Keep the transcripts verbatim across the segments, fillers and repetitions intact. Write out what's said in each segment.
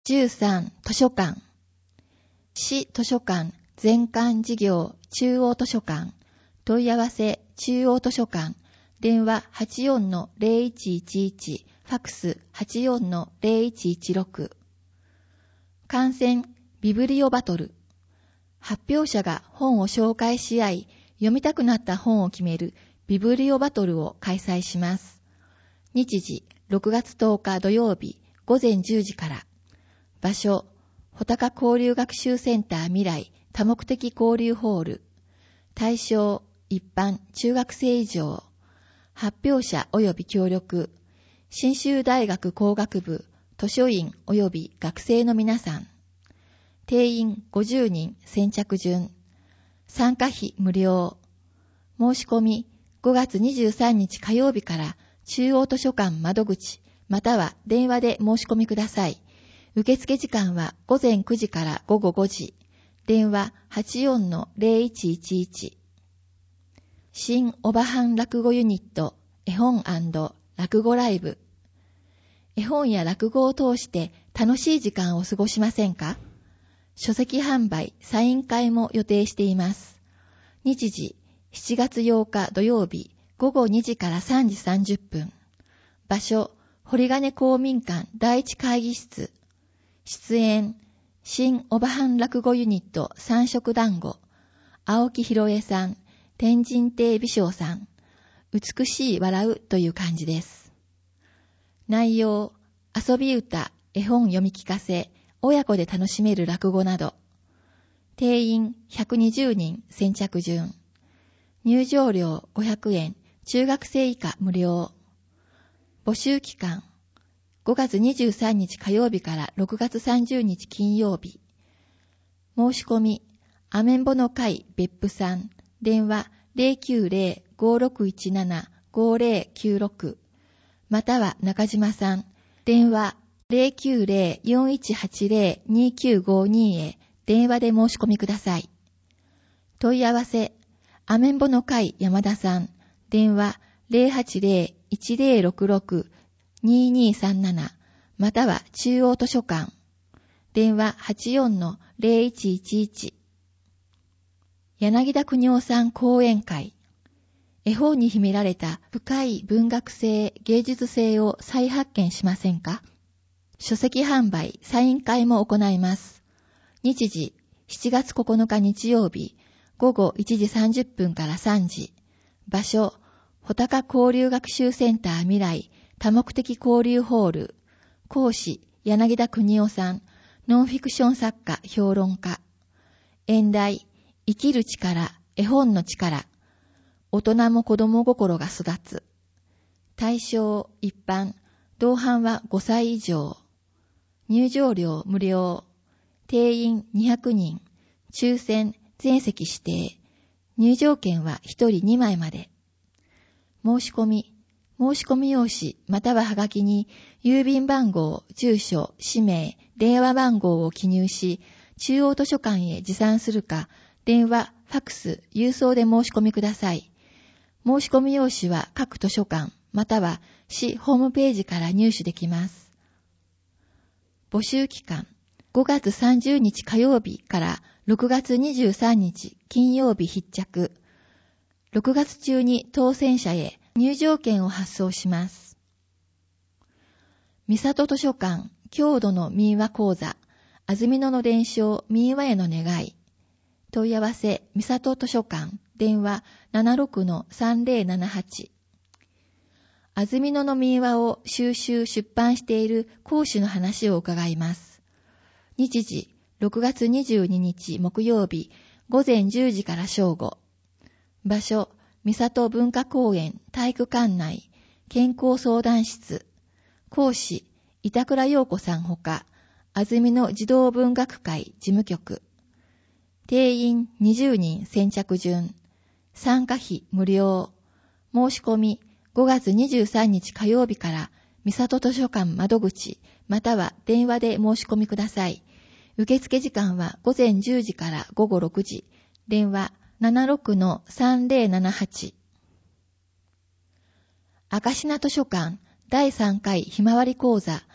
じゅうさん図書館。市図書館全館事業中央図書館。問い合わせ中央図書館。電話 はちよんのゼロいちいちいち。ファックス はちよんのゼロいちいちろく。観戦ビブリオバトル。発表者が本を紹介し合い、読みたくなった本を決めるビブリオバトルを開催します。日時ろくがつとおか土曜日午前じゅうじから。場所、穂高交流学習センター未来多目的交流ホール。対象、一般、中学生以上。発表者及び協力。信州大学工学部、図書院及び学生の皆さん。定員ごじゅうにん先着順。参加費無料。申し込みごがつにじゅうさんにち火曜日から中央図書館窓口または電話で申し込みください。受付時間はごぜんくじからごごごじ。電話 はちよんのゼロいちいちいち。新おばはん落語ユニット絵本&落語ライブ。絵本や落語を通して楽しい時間を過ごしませんか？書籍販売、サイン会も予定しています。日時しちがつようか土曜日ごごにじからさんじさんじゅっぷん。場所、堀金公民館第一会議室。出演、新おばはん落語ユニット三色団子、青木博恵さん、天神亭美少さん、美しい笑うという感じです。内容、遊び歌、絵本読み聞かせ、親子で楽しめる落語など。定員ひゃくにじゅうにん先着順。入場料ごひゃくえん、中学生以下無料。募集期間、ごがつにじゅうさんにち火曜日からろくがつさんじゅうにち金曜日。申し込み、アメンボの会別府さん、電話 ゼロきゅうゼロ ごろくいちなな ごゼロきゅうろく、または中島さん、電話 ゼロきゅうゼロ よんいちはちゼロ にきゅうごに へ電話で申し込みください。問い合わせ、アメンボの会山田さん、電話 ゼロはちゼロ いちゼロろくろく ににさんなな または中央図書館。電話 はちよんのゼロいちいちいち。柳田国夫さん講演会。絵本に秘められた深い文学性、芸術性を再発見しませんか？書籍販売、サイン会も行います。日時しちがつここのか日曜日、ごごいちじさんじゅっぷんからさんじ。場所、穂高交流学習センター未来多目的交流ホール。講師、柳田国夫さん、ノンフィクション作家、評論家。演題、生きる力、絵本の力。大人も子供心が育つ。対象、一般、同伴はごさい以上。入場料無料。定員にひゃくにん。抽選、全席指定。入場券はひとりにまいまで。申し込み、申し込み用紙またははがきに郵便番号、住所、氏名、電話番号を記入し、中央図書館へ持参するか、電話、ファックス、郵送で申し込みください。申し込み用紙は各図書館または市ホームページから入手できます。募集期間、ごがつさんじゅうにち火曜日からろくがつにじゅうさんにち金曜日必着。ろくがつ中に当選者へ入場券を発送します。三郷図書館郷土の民話講座、安曇野の伝承民話への願い。問い合わせ三郷図書館電話 ななろくのさんぜろななはち。安曇野の民話を収集出版している講師の話を伺います。日時ろくがつにじゅうににち木曜日ごぜんじゅうじから正午。場所、三郷文化公園体育館内健康相談室。講師、板倉陽子さんほか、安曇野児童文学会事務局。定員にじゅうにん先着順。参加費無料。申し込みごがつにじゅうさんにち火曜日から三郷図書館窓口または電話で申し込みください。受付時間はごぜんじゅうじからごごろくじ。電話 ななろくのさんぜろななはち。明科図書館だいさんかいひまわり講座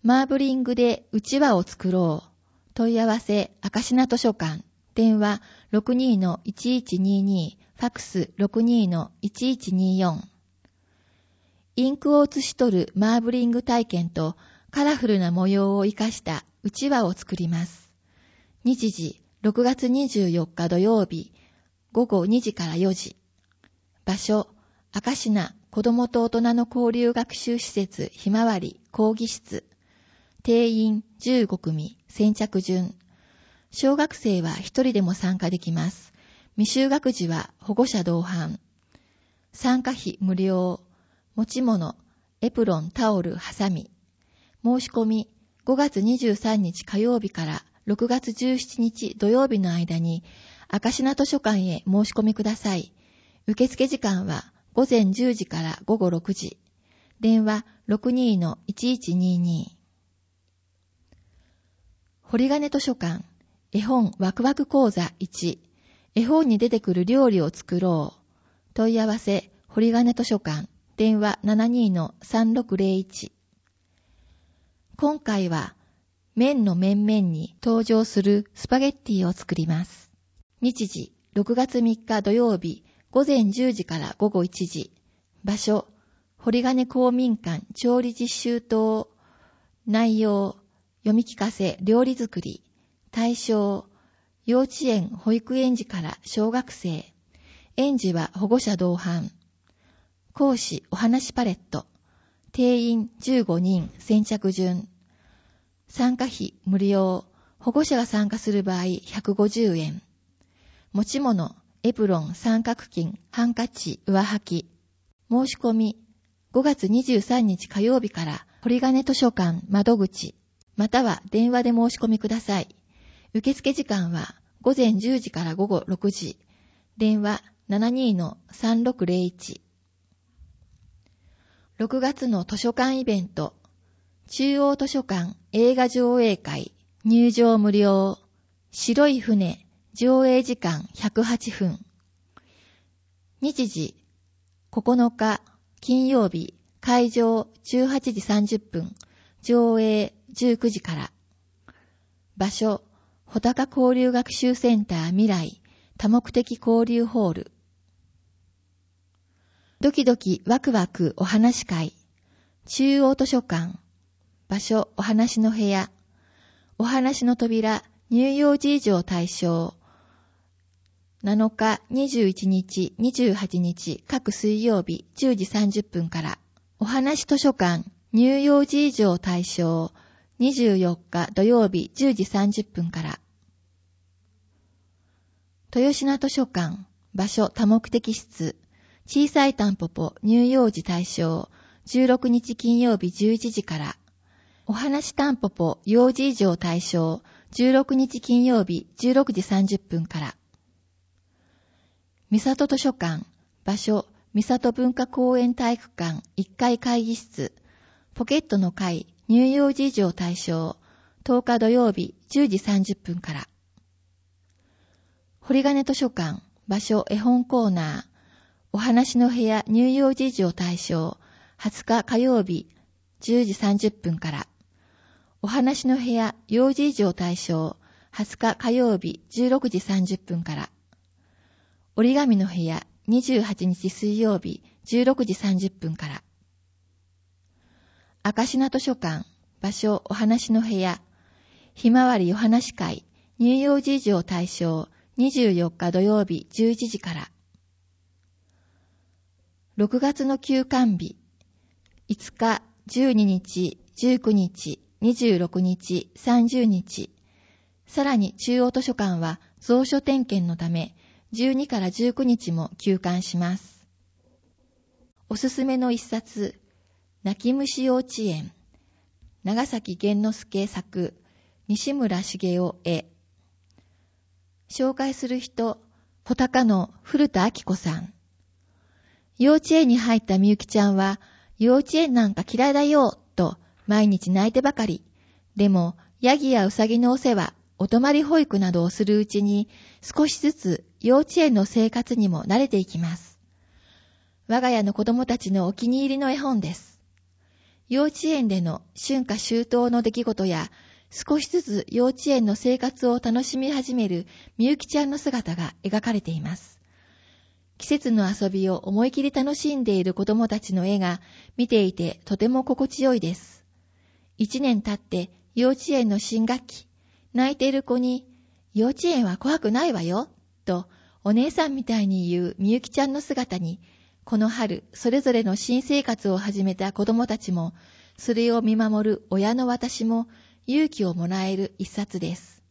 マーブリングでうちわを作ろう。問い合わせ、アカシナ図書館。電話 ろくにーのいちいちにーにー、ファックス ろくにーのいちいちにーよん。インクを写し取るマーブリング体験とカラフルな模様を生かしたうちわを作ります。日時、ろくがつにじゅうよっか土曜日、ごごにじからよじ。場所、アカシナ子どもと大人の交流学習施設ひまわり講義室。定員じゅうごくみ、先着順。小学生は一人でも参加できます。未就学児は保護者同伴。参加費無料。持ち物、エプロン、タオル、ハサミ。申し込み、ごがつにじゅうさんにち火曜日からろくがつじゅうしちにち土曜日の間に、アカシナ図書館へ申し込みください。受付時間はごぜんじゅうじからごごろくじ。電話 ろくにーのいちいちにーにー。堀金図書館、絵本ワクワク講座いち。絵本に出てくる料理を作ろう。問い合わせ、堀金図書館。電話 ななにーのさんろくぜろいち。今回は麺の面々に登場するスパゲッティを作ります。日時ろくがつみっか土曜日ごぜんじゅうじからごごいちじ。場所堀金公民館調理実習棟。内容読み聞かせ料理作り。対象幼稚園保育園児から小学生。園児は保護者同伴。講師お話パレット。定員じゅうごにん先着順。参加費無料。保護者が参加する場合ひゃくごじゅうえん。持ち物エプロン三角巾ハンカチ上履き。申し込みごがつにじゅうさんにち火曜日から堀金図書館窓口または電話で申し込みください。受付時間はごぜんじゅうじからごごろくじ。電話 ななにーのさんろくぜろいち。ろくがつの図書館イベント。中央図書館映画上映会。入場無料。白い船。上映時間ひゃくはちふん。日時ここのか金曜日。会場じゅうはちじさんじゅっぷん。上映じゅうくじから。場所穂高交流学習センター未来多目的交流ホール。ドキドキワクワクお話会。中央図書館。場所お話の部屋。お話の扉乳幼児以上対象。なのか、にじゅういちにち、にじゅうはちにち各水曜日じゅうじさんじゅっぷんから。お話図書館乳幼児以上対象。にじゅうよっか土曜日じゅうじさんじゅっぷんから。豊品図書館。場所多目的室。小さいタンポポ乳幼児対象。じゅうろくにち金曜日じゅういちじから。お話タンポポ幼児以上対象。じゅうろくにち金曜日じゅうろくじさんじゅっぷんから。三郷図書館。場所三郷文化公園体育館いっかい会議室。ポケットの会乳幼児以上対象。とおか土曜日じゅうじさんじゅっぷんから。堀金図書館。場所絵本コーナー。お話の部屋乳幼児以上対象。はつか火曜日じゅうじさんじゅっぷんから。お話の部屋幼児以上対象。はつか火曜日じゅうろくじさんじゅっぷんから。折り紙の部屋にじゅうはちにち水曜日じゅうろくじさんじゅっぷんから。アカシナ図書館。場所お話の部屋。ひまわりお話会乳幼児以上対象。にじゅうよっか土曜日じゅういちじから。ろくがつの休館日。いつか、じゅうににち、じゅうくにち、にじゅうろくにち、さんじゅうにち。さらに中央図書館は蔵書点検のため、じゅうにからじゅうくにちも休館します。おすすめの一冊、泣き虫幼稚園。長崎源之助作、西村茂雄絵。紹介する人、穂高の古田明子さん。幼稚園に入ったみゆきちゃんは、幼稚園なんか嫌いだよ、と毎日泣いてばかり。でも、ヤギやウサギのお世話、お泊まり保育などをするうちに、少しずつ幼稚園の生活にも慣れていきます。我が家の子供たちのお気に入りの絵本です。 幼稚園での春夏秋冬の出来事や、少しずつ幼稚園の生活を楽しみ始めるみゆきちゃんの姿が描かれています。季節の遊びを思い切り楽しんでいる子供たちの絵が見ていてとても心地よいです。一年経って幼稚園の新学期、泣いている子に、幼稚園は怖くないわよ、とお姉さんみたいに言うみゆきちゃんの姿に、この春それぞれの新生活を始めた子供たちも、それを見守る親の私も勇気をもらえる一冊です。